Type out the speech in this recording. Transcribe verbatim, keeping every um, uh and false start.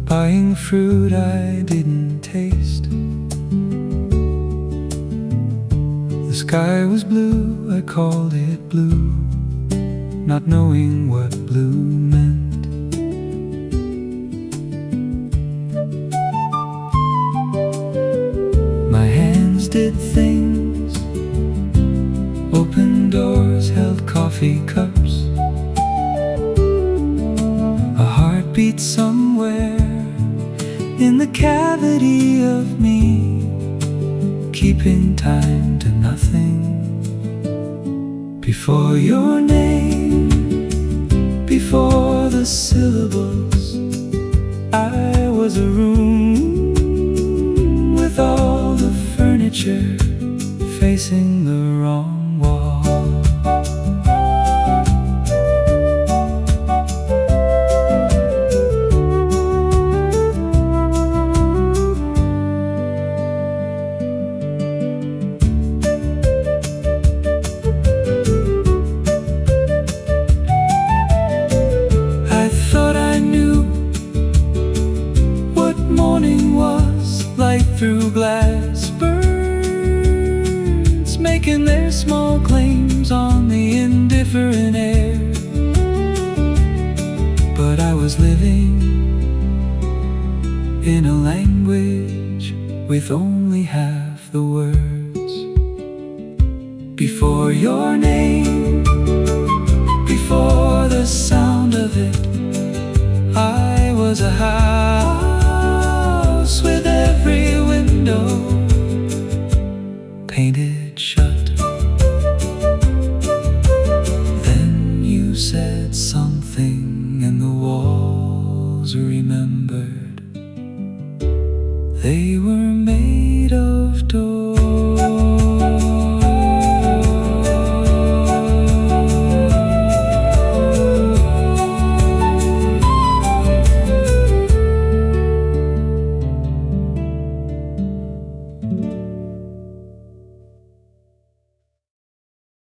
buying fruit I didn't taste. The sky was blue, I called it blue, not knowing what blue meant. My hands did things, opened doors, held coffee cups. A heart beat somewhere in the cavity of me, keeping time to nothing. Before your name, before the syllables, I was a room with all the furniture facing the wrong wall. Light through glass, birds making their small claims on the indifferent air. But I was living in a language with only half the words. Before your name, before the sound of it, I was a house with every window painted shut. Then you said something and the walls remembered. They were made of doors.